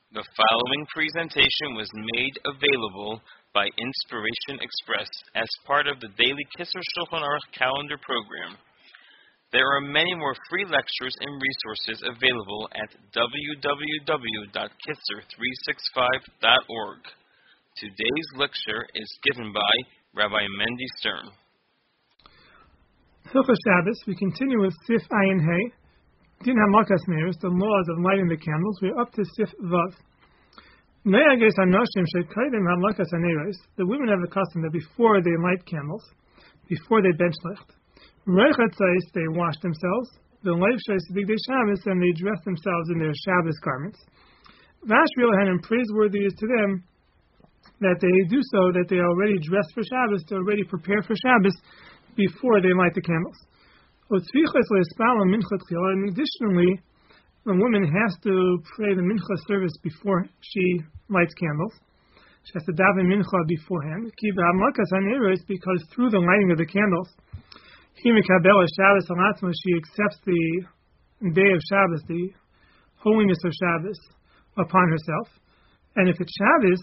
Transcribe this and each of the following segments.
The following presentation was made available by Inspiration Express as part of the daily Kisser Shulchan Aruch calendar program. There are many more free lectures and resources available at www.kisser365.org. Today's lecture is given by Rabbi Mendy Stern. Hilchos Shabbos, we continue with Sif Ayin Hey. Din HaMakas Meir, the laws of lighting the candles. We're up to Sif Vav. The women have a custom that before they light candles, before they bench licht, they wash themselves, and they dress themselves in their Shabbos garments. And praiseworthy is to them that they do so, that they already dress for Shabbos, to already prepare for Shabbos before they light the candles. And additionally, the woman has to pray the mincha service before she lights candles. She has to daven mincha beforehand. Because through the lighting of the candles, she accepts the day of Shabbos, the holiness of Shabbos, upon herself. And if it's Shabbos,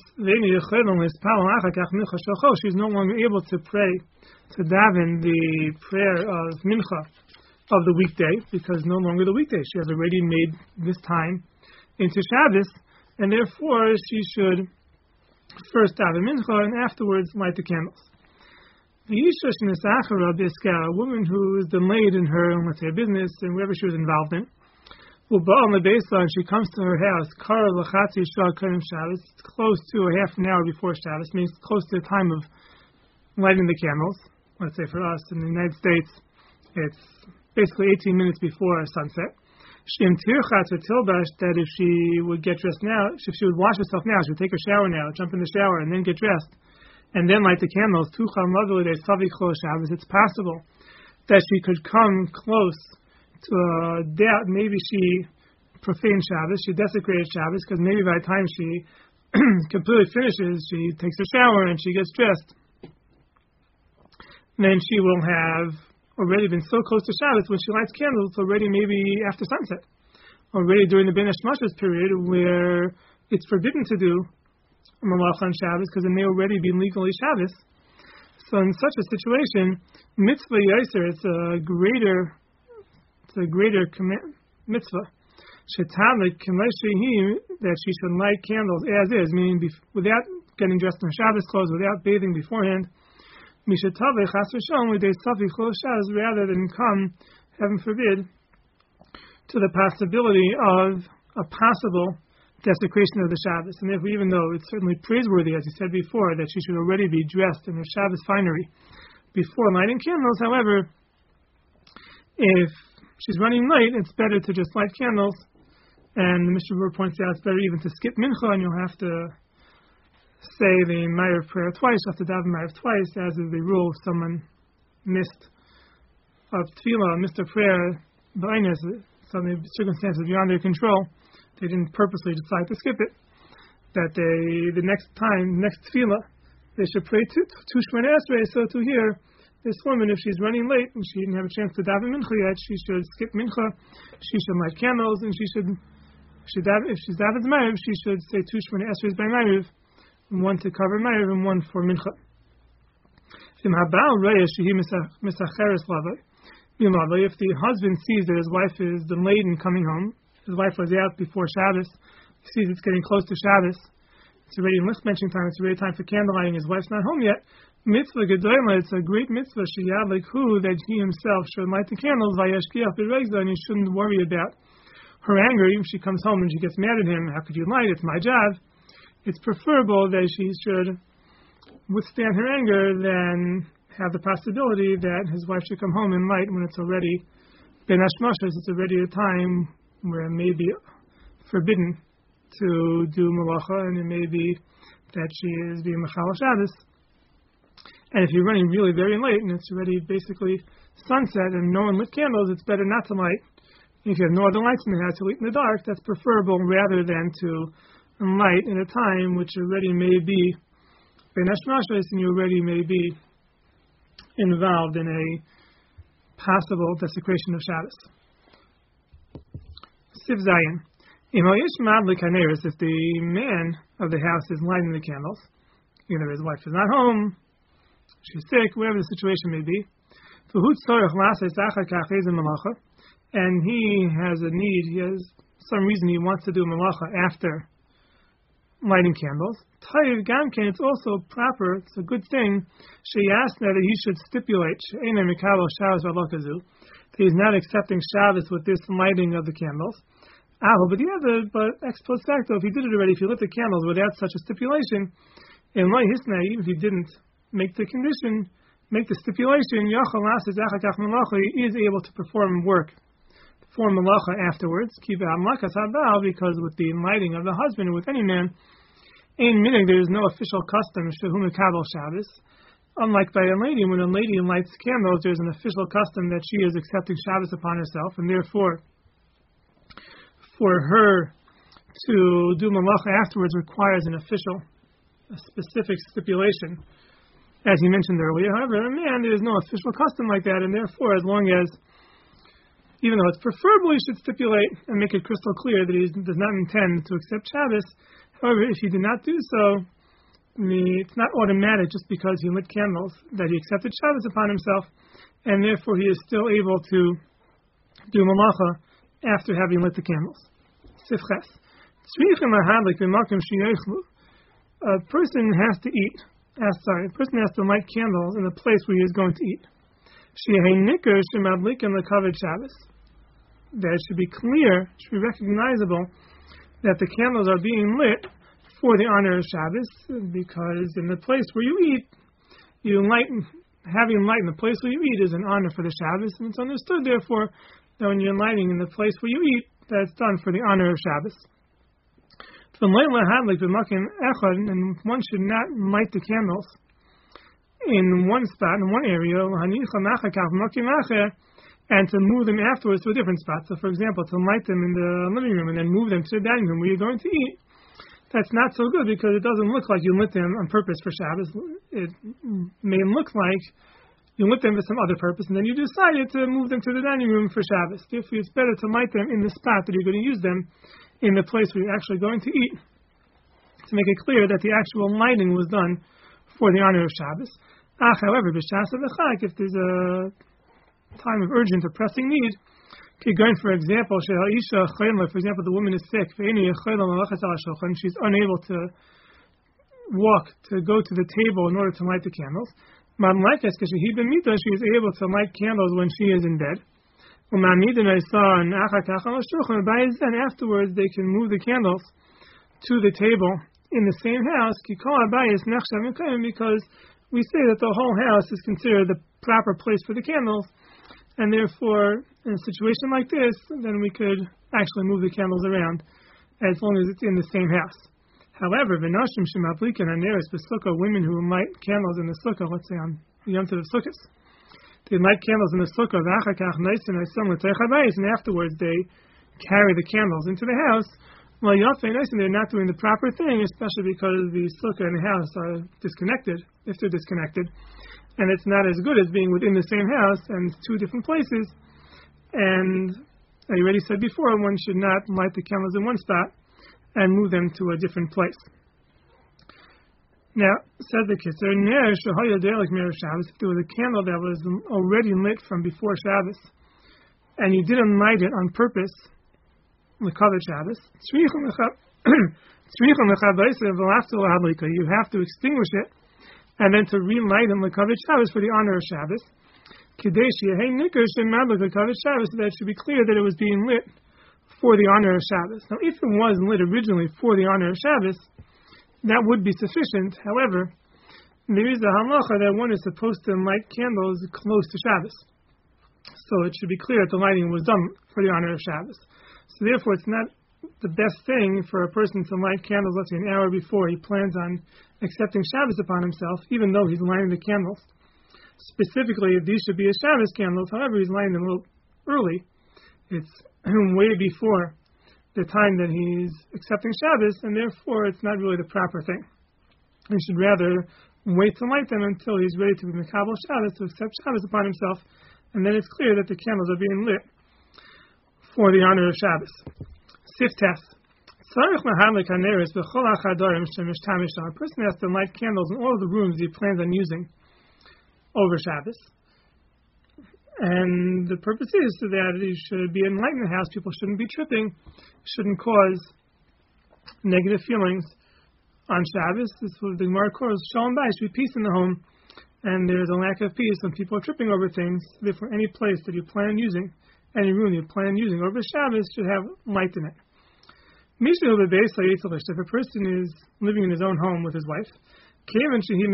she's no longer able to pray, to daven the prayer of mincha of the weekday, because no longer the weekday. She has already made this time into Shabbos, and therefore she should first daven mincha and afterwards light the candles. The Isha Shnesachara Biska, a woman who is delayed in her, let's say, business and whatever she was involved in, she comes to her house, it's close to a half an hour before Shabbos, means close to the time of lighting the candles. Let's say for us in the United States, it's basically 18 minutes before sunset. That if she would get dressed now, if she would wash herself now, she would take a shower now, jump in the shower, and then get dressed, and then light the candles, it's possible that she could come close to doubt. Maybe she profaned Shabbos, she desecrated Shabbos, because maybe by the time she completely finishes, she takes a shower and she gets dressed. Then she will have already been so close to Shabbos when she lights candles, already maybe after sunset, already during the Ben Hashmashas period, where it's forbidden to do Malach on Shabbos, because it may already be legally Shabbos. So in such a situation, mitzvah yaser, it's a greater mitzvah. That she should light candles as is, meaning without getting dressed in Shabbos clothes, without bathing beforehand. Rather than come, heaven forbid, to the possibility of a possible desecration of the Shabbos. And therefore, even though it's certainly praiseworthy, as you said before, that she should already be dressed in her Shabbos finery before lighting candles, however, if she's running late, it's better to just light candles. And the Mishnah Berurah points out it's better even to skip mincha, and you'll have to say the Ma'ariv prayer twice, you have to daven Ma'ariv twice, as is the rule. If someone missed a tefillah, missed a prayer, some circumstances beyond their control, they didn't purposely decide to skip it, that the next tefillah, they should pray two Shemona Esrei. So to hear this woman, if she's running late and she didn't have a chance to daven mincha yet, she should skip mincha, she should light candles, and if she's davened Ma'ariv, she should say two Shemona Esreis by Ma'ariv, one to cover Ma'ariv and one for mincha. If the husband sees that his wife is delayed in coming home, his wife was out before Shabbos, he sees it's getting close to Shabbos, it's already in licht benching time, it's already time for candle lighting, his wife's not home yet, mitzvah gedola, it's a great mitzvah, that he himself should light the candles, and he shouldn't worry about her anger, even if she comes home and she gets mad at him, how could you light, it's my job. It's preferable that she should withstand her anger than have the possibility that his wife should come home and light when it's already Ben Hashmashas, it's already a time where it may be forbidden to do malacha, and it may be that she is being Machal Shabbos. And if you're running really very late and it's already basically sunset and no one lit candles, it's better not to light. If you have no other lights in the house, to light in the dark, that's preferable rather than to light in a time which already may be Ben Hashmashas, and you already may be involved in a possible desecration of Shabbos. Siv Zayin. If the man of the house is lighting the candles, either his wife is not home, she's sick, whatever the situation may be, and he has a need, he has some reason he wants to do malacha after lighting candles, it's also proper, it's a good thing, that he should stipulate that he's not accepting Shabbos with this lighting of the candles. But ex post facto, if he did it already, if he lit the candles without such a stipulation, even if he didn't make the condition, make the stipulation, he is able to perform malacha afterwards, because with the lighting of the husband or with any man, there is no official custom, Shabbos. Unlike by a lady, when a lady lights candles, there's an official custom that she is accepting Shabbos upon herself, and therefore, for her to do malacha afterwards requires a specific stipulation, as he mentioned earlier. However, a man, there is no official custom like that, and therefore, as long as, even though it's preferable, he should stipulate and make it crystal clear that he does not intend to accept Shabbos. However, if he did not do so, it's not automatic just because he lit candles that he accepted Shabbos upon himself, and therefore he is still able to do malacha after having lit the candles. Sifches. A person has to eat. A person has to light candles in the place where he is going to eat. That it should be clear, should be recognizable that the candles are being lit for the honor of Shabbos, because in the place where you eat, having light in the place where you eat is an honor for the Shabbos, and it's understood, therefore, that when you're lighting in the place where you eat, that it's done for the honor of Shabbos. And one should not light the candles in one spot, in one area, and to move them afterwards to a different spot. So, for example, to light them in the living room and then move them to the dining room where you're going to eat, that's not so good because it doesn't look like you lit them on purpose for Shabbos. It may look like you lit them for some other purpose, and then you decided to move them to the dining room for Shabbos. Therefore, it's better to light them in the spot that you're going to use them, in the place where you're actually going to eat, to make it clear that the actual lighting was done for the honor of Shabbos. However, if there's a time of urgent or pressing need, for example, the woman is sick, and she's unable to walk to go to the table in order to light the candles. She is able to light candles when she is in bed. And afterwards they can move the candles to the table in the same house, because we say that the whole house is considered the proper place for the candles, and therefore, in a situation like this, then we could actually move the candles around as long as it's in the same house. However, women who light candles in the sukkah, let's say on the Yom Tov of Sukkot, they light candles in the sukkah, and afterwards they carry the candles into the house. And they're not doing the proper thing, especially because the sukkah and the house are disconnected, if they're disconnected. And it's not as good as being within the same house and two different places. And I already said before, one should not light the candles in one spot and move them to a different place. Now, said the Kisser, if there was a candle that was already lit from before Shabbos, and you didn't light it on purpose, l'kavod Shabbos, you have to extinguish it, and then to relight it l'kavod Shabbos for the honor of Shabbos, so that it should be clear that it was being lit for the honor of Shabbos. Now, if it was lit originally for the honor of Shabbos, that would be sufficient. However, there is a halacha that one is supposed to light candles close to Shabbos. So it should be clear that the lighting was done for the honor of Shabbos. So therefore, it's not the best thing for a person to light candles, let's say an hour before he plans on accepting Shabbos upon himself, even though he's lighting the candles. Specifically, these should be a Shabbos candles. However, he's lighting them a little early. It's way before the time that he's accepting Shabbos, and therefore it's not really the proper thing. He should rather wait to light them until he's ready to be Mekabel Shabbos, to accept Shabbos upon himself, and then it's clear that the candles are being lit for the honor of Shabbos. Siftes. A person has to light candles in all of the rooms he plans on using over Shabbos. And the purpose is so that it should be enlightened in the house. People shouldn't be tripping, shouldn't cause negative feelings on Shabbos. This is what the Gemara calls Shalom Bayis, should be peace in the home. And there's a lack of peace when people are tripping over things. Therefore, any place that you plan on using, any room you plan on using over Shabbos should have light in it. If a person is living in his own home with his wife, since she's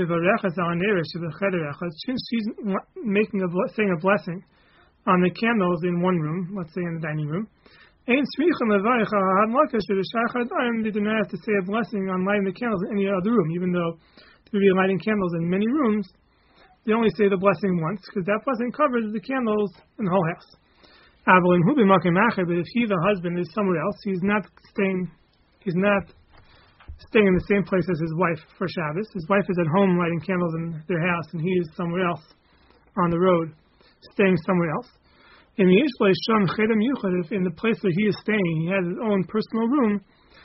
saying a blessing on the candles in one room, let's say in the dining room, they do not have to say a blessing on lighting the candles in any other room, even though to be lighting candles in many rooms, they only say the blessing once, because that blessing covers the candles in the whole house. But if he, the husband, is somewhere else, he's not staying in the same place as his wife for Shabbos. His wife is at home lighting candles in their house, and he is somewhere else on the road, staying somewhere else. If in the place where he is staying, he has his own personal room,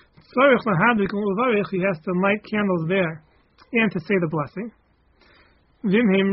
he has to light candles there and to say the blessing. If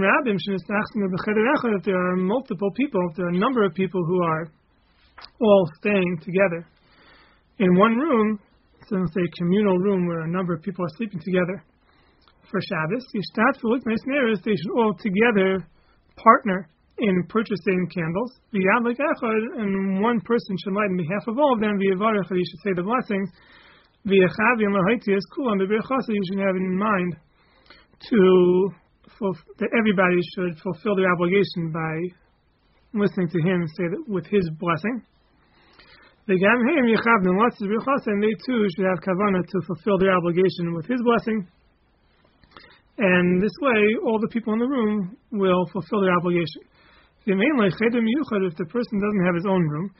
there are multiple people, if there are a number of people who are all staying together in one room, so let's say a communal room where a number of people are sleeping together for Shabbos, they should all together partner in purchasing candles, and one person should light on behalf of all of them, he should say the blessings, you should have in mind that everybody should fulfill their obligation by listening to him say that with his blessing. And they too should have kavanah to fulfill their obligation with his blessing. And this way, all the people in the room will fulfill their obligation. If the person doesn't have his own room,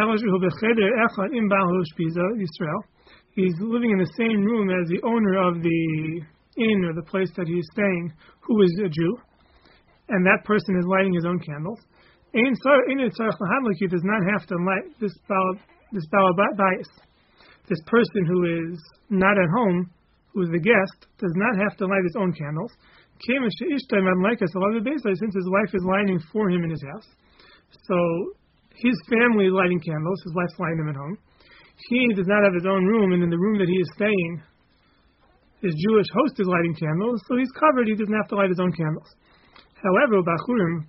he's living in the same room as the owner of the inn or the place that he is staying, who is a Jew, and that person is lighting his own candles. He does not have to light this balabais. This person who is not at home, who is the guest, does not have to light his own candles. Since his wife is lighting for him in his house, so his family is lighting candles, his wife's lighting them at home. He does not have his own room, and in the room that he is staying, his Jewish host is lighting candles, so he's covered, he doesn't have to light his own candles. However, you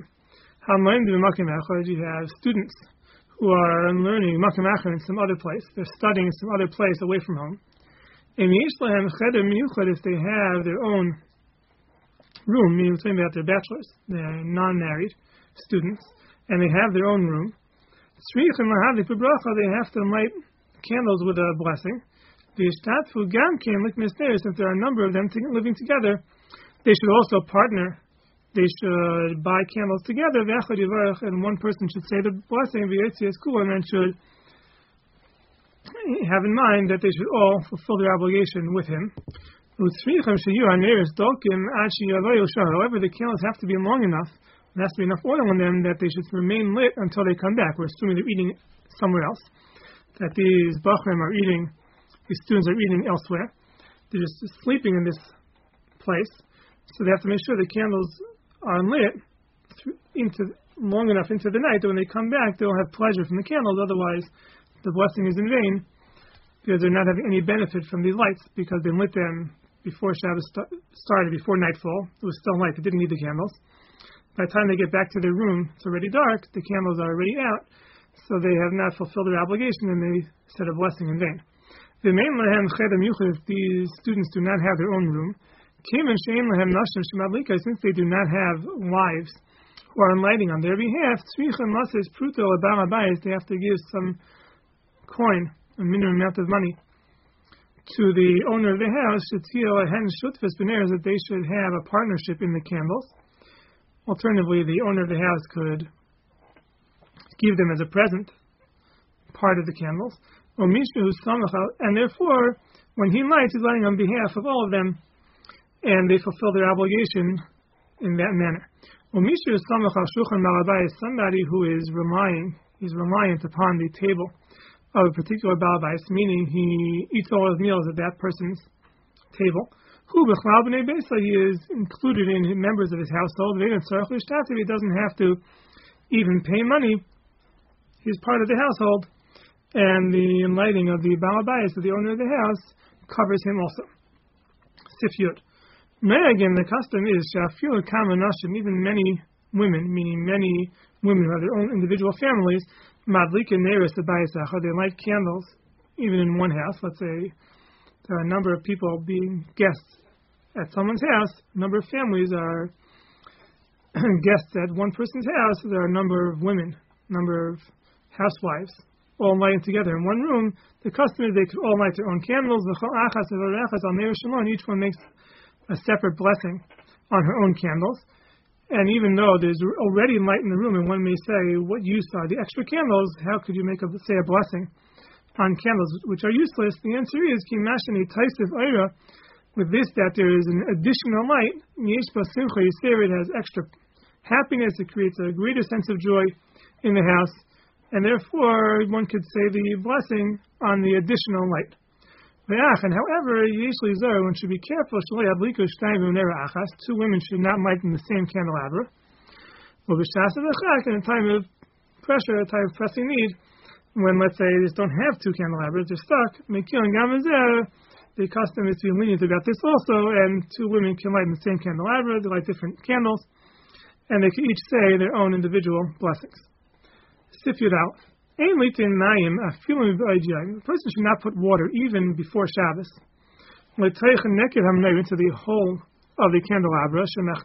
have students who are learning in some other place, they're studying in some other place away from home. If they have their own room, meaning we're talking about their bachelors, they're non-married students, and they have their own room, they have to light candles with a blessing. Since there are a number of them living together, they should also partner. They should buy candles together, and one person should say the blessing, and then should have in mind that they should all fulfill their obligation with him. However, the candles have to be long enough, there has to be enough oil in them that they should remain lit until they come back. We're assuming they're eating somewhere else, that these bachrim are eating. These students are eating elsewhere. They're just sleeping in this place. So they have to make sure the candles are lit long enough into the night that when they come back, they'll have pleasure from the candles. Otherwise, the blessing is in vain because they're not having any benefit from these lights because they lit them before Shabbos started, before nightfall. It was still light. They didn't need the candles. By the time they get back to their room, it's already dark. The candles are already out. So they have not fulfilled their obligation and they said a blessing in vain. If these students do not have their own room, since they do not have wives who are lighting on their behalf, they have to give some coin, a minimum amount of money, to the owner of the house, that they should have a partnership in the candles. Alternatively, the owner of the house could give them as a present part of the candles. And therefore, when he lights, he's lighting on behalf of all of them, and they fulfill their obligation in that manner. Somebody who is reliant upon the table of a particular Baal Bais, meaning he eats all his meals at that person's table. He is included in members of his household. He doesn't have to even pay money. He's part of the household, and the enlightening of the Baal Bais, the owner of the house, covers him also. Sif Yud. Again, the custom is even many women, meaning many women who have their own individual families, they light candles, even in one house. Let's say there are a number of people being guests at someone's house. A number of families are guests at one person's house. There are a number of women, a number of housewives, all lighting together in one room. The custom is they could all light their own candles. And each one makes a separate blessing on her own candles. And even though there's already light in the room, and one may say, what use are the extra candles? How could you make a blessing on candles which are useless? The answer is, with this, that there is an additional light. It has extra happiness. It creates a greater sense of joy in the house. And therefore, one could say the blessing on the additional light. And however, one should be careful. 2 women should not light in the same candelabra. In a time of pressure, a time of pressing need, when, let's say, they just don't have 2 candelabras, they're stuck. The custom is to be lenient about this also, and 2 women can light in the same candelabra. They light different candles, and they can each say their own individual blessings. Sif Yud Aleph. A person should not put water even before Shabbos into the hole of the candelabra.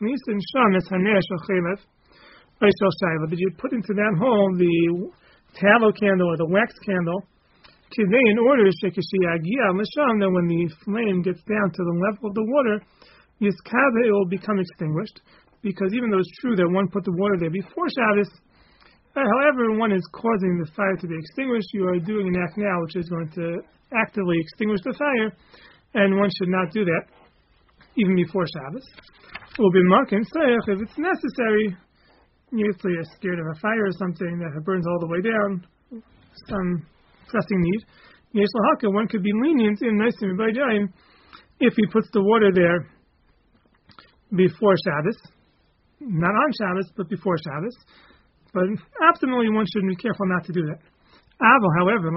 Did you put into that hole the tallow candle or the wax candle? In order that when the flame gets down to the level of the water, it will become extinguished. Because even though it's true that one put the water there before Shabbos, however, one is causing the fire to be extinguished, you are doing an act now which is going to actively extinguish the fire, and one should not do that even before Shabbos. If it's necessary, if you're scared of a fire or something that burns all the way down, some pressing need, one could be lenient in if he puts the water there before Shabbos, not on Shabbos, but before Shabbos. But optimally, one should be careful not to do that. However,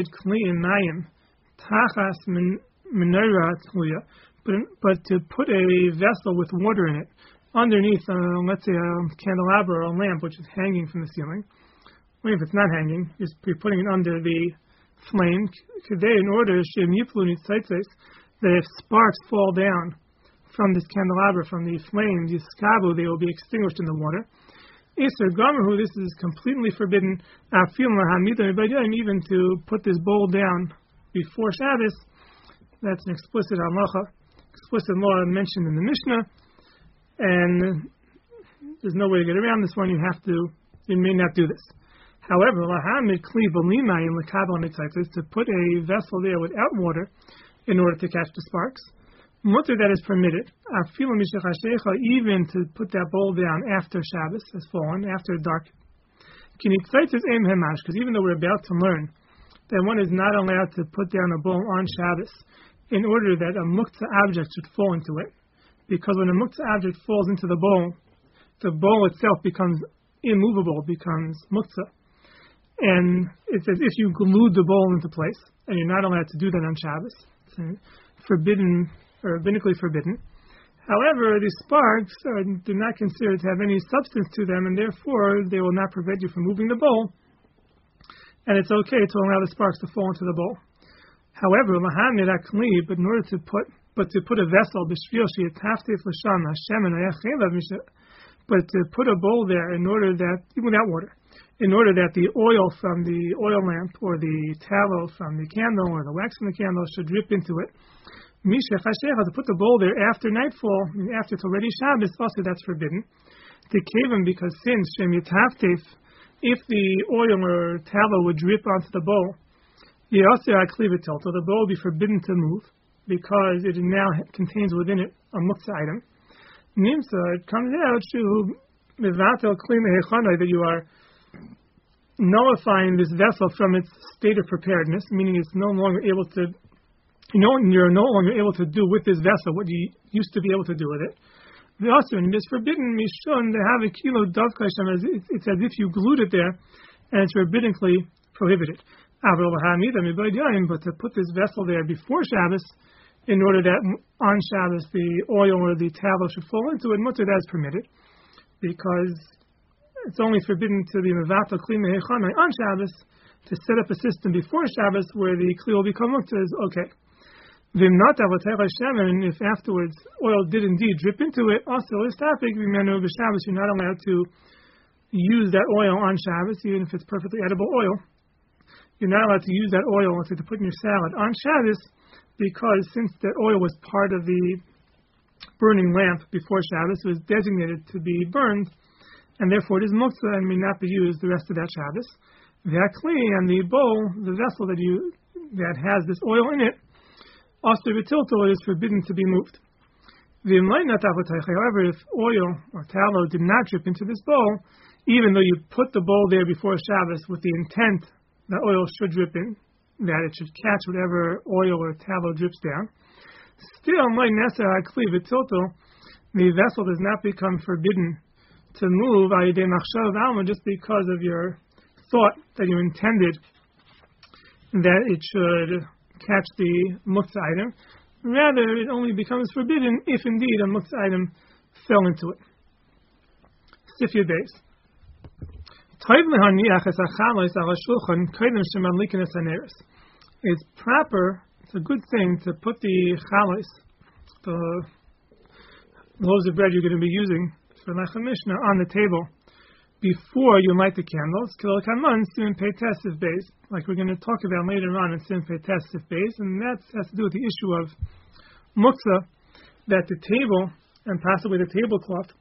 but to put a vessel with water in it underneath, let's say, a candelabra or a lamp which is hanging from the ceiling, or if it's not hanging, just putting it under the flame, in order that if sparks fall down from this candelabra, from the flame, they will be extinguished in the water. This is completely forbidden, even to put this bowl down before Shabbos. That's an explicit halacha, explicit law mentioned in the Mishnah, and there's no way to get around this one. You may not do this. However, to put a vessel there without water in order to catch the sparks, that is permitted. Even to put that bowl down after Shabbos has fallen, after dark. Because even though we're about to learn that one is not allowed to put down a bowl on Shabbos in order that a muktzah object should fall into it, because when a muktzah object falls into the bowl itself becomes immovable, becomes muktzah. And it's as if you glued the bowl into place, and you're not allowed to do that on Shabbos. It's forbidden, or rabbinically forbidden. However, the sparks do not consider to have any substance to them, and therefore they will not prevent you from moving the bowl. And it's okay to allow the sparks to fall into the bowl. However, but in order to put a vessel, but to put a bowl there in order that, even without water, in order that the oil from the oil lamp or the tallow from the candle or the wax from the candle should drip into it. To put the bowl there after nightfall, after it's already Shabbos, also that's forbidden. To kevim, because since if the oil or tallow would drip onto the bowl, so the bowl will be forbidden to move because it now contains within it a muktzah item. Nimsa, it comes out that nullifying this vessel from its state of preparedness, meaning it's no longer able to, you're no longer able to do with this vessel what you used to be able to do with it. The also, and it is forbidden mishun to have a kilo dovka. It's as if you glued it there, and it's rabbinitically prohibited. But to put this vessel there before Shabbos, in order that on Shabbos the oil or the tallow should fall into it, mutter, that is permitted, because it's only forbidden to the mevatel kli mehechanai on Shabbos. To set up a system before Shabbos where the kli will become mutter is okay. And if afterwards oil did indeed drip into it, also is topic Shabbos, you're not allowed to use that oil on Shabbos, even if it's perfectly edible oil. You're not allowed to use that oil, let's say, to put in your salad on Shabbos, because since that oil was part of the burning lamp before Shabbos, it was designated to be burned, and therefore it is muktzah and may not be used the rest of that Shabbos. That kli and the bowl, the vessel that has this oil in it, also v'tilto, is forbidden to be moved. However, if oil or tallow did not drip into this bowl, even though you put the bowl there before Shabbos with the intent that oil should drip in, that it should catch whatever oil or tallow drips down, still, the vessel does not become forbidden to move just because of your thought that you intended that it should catch the muktzah item. Rather, it only becomes forbidden if indeed a muktzah item fell into it. Sifya base. It's proper, it's a good thing to put the chalos, the loaves of bread you're going to be using for Lechem Mishnah, on the table before you light the candles, like we're going to talk about later on in Sim Peites Beis, and that has to do with the issue of muktzah, that the table and possibly the tablecloth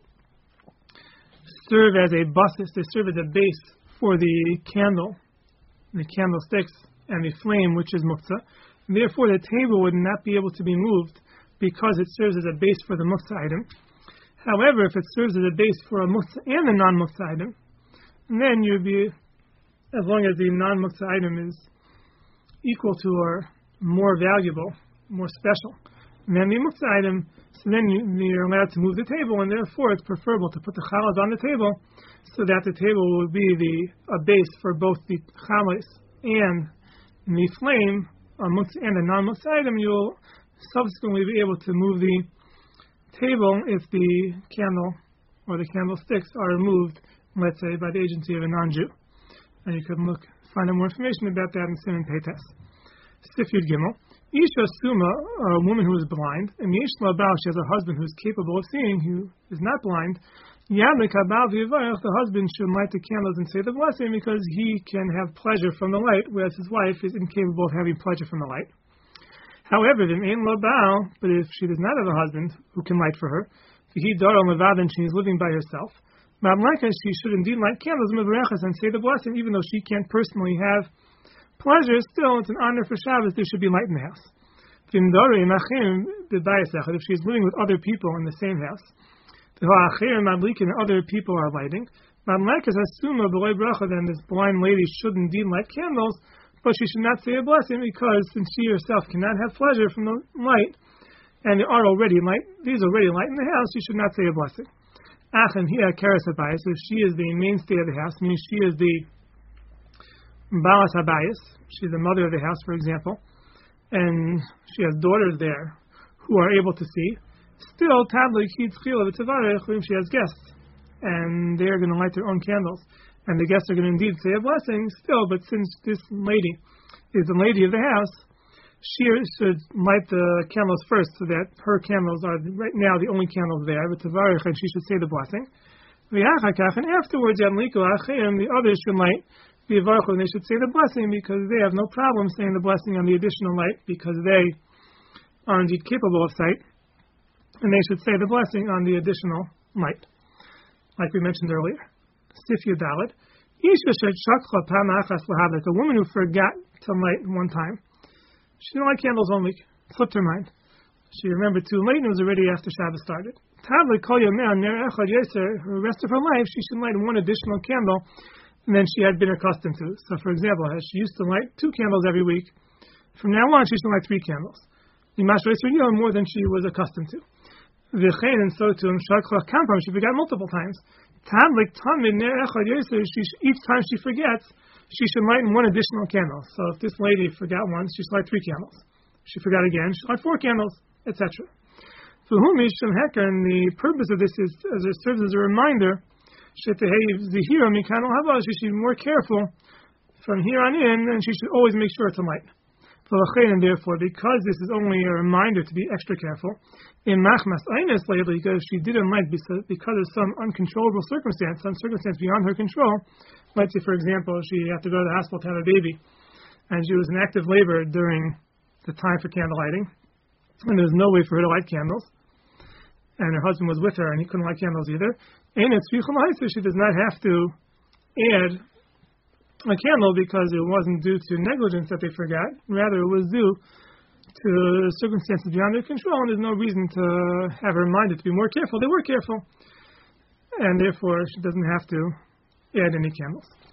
serve as a basis, they serve as a base for the candle, the candlesticks, and the flame, which is muktzah. Therefore, the table would not be able to be moved because it serves as a base for the muktzah item. However, if it serves as a base for a muktzah and a non-muktzah item, then you'd be, as long as the non-muktzah item is equal to or more valuable, more special than the muktzah item, so then you're allowed to move the table, and therefore it's preferable to put the chalas on the table so that the table will be a base for both the chalas and the flame, a muktzah and a non-muktzah item. You'll subsequently be able to move the table if the candle or the candlesticks are removed, let's say, by the agency of a non-Jew. And you can find out more information about that in Siman Peites. Sif Yud Gimel. Isha Suma, a woman who is blind, and Yesh Labal, she has a husband who is capable of seeing, who is not blind. Yadlik Habal V'Yivarech, the husband should light the candles and say the blessing because he can have pleasure from the light, whereas his wife is incapable of having pleasure from the light. However, but if she does not have a husband who can light for her, and she is living by herself, she should indeed light candles and say the blessing, even though she can't personally have pleasure. Still, it's an honor for Shabbos, there should be light in the house. If she is living with other people in the same house, and other people are lighting, then this blind lady should indeed light candles, but she should not say a blessing because since she herself cannot have pleasure from the light, and there are already light, these already light in the house, she should not say a blessing. If she is the mainstay of the house, meaning she is the balas habayis, she's the mother of the house, for example, and she has daughters there who are able to see, still, she has guests, and they are going to light their own candles. And the guests are going to indeed say a blessing still, but since this lady is the lady of the house, she should light the candles first so that her candles are right now the only candles there, but Tavarech, and she should say the blessing. And afterwards, the others should light the Yivarech, and they should say the blessing because they have no problem saying the blessing on the additional light because they are indeed capable of sight, and they should say the blessing on the additional light, like we mentioned earlier. Sif Yudalid, the woman who forgot to light one time. She didn't light candles one week. Flipped her mind. She remembered too late and it was already after Shabbos started. The rest of her life she should light one additional candle than she had been accustomed to. So, for example, as she used to light 2 candles every week, from now on she should light 3 candles. More than she was accustomed to. And so too, she forgot multiple times. Each time she forgets, she should light 1 additional candle. So if this lady forgot once, she should light 3 candles. She forgot again, she should light 4 candles, etc. And the purpose of this is as it serves as a reminder. She should be more careful from here on in, and she should always make sure to light. And therefore, because this is only a reminder to be extra careful, in machmas einis lately, because she didn't light because of some uncontrollable circumstance, some circumstance beyond her control. Let's say, for example, she had to go to the hospital to have a baby, and she was in active labor during the time for candle lighting, and there was no way for her to light candles, and her husband was with her, and he couldn't light candles either. She does not have to add a candle because it wasn't due to negligence that they forgot. Rather, it was due to circumstances beyond their control, and there's no reason to have her reminded to be more careful. They were careful, and therefore she doesn't have to add any candles.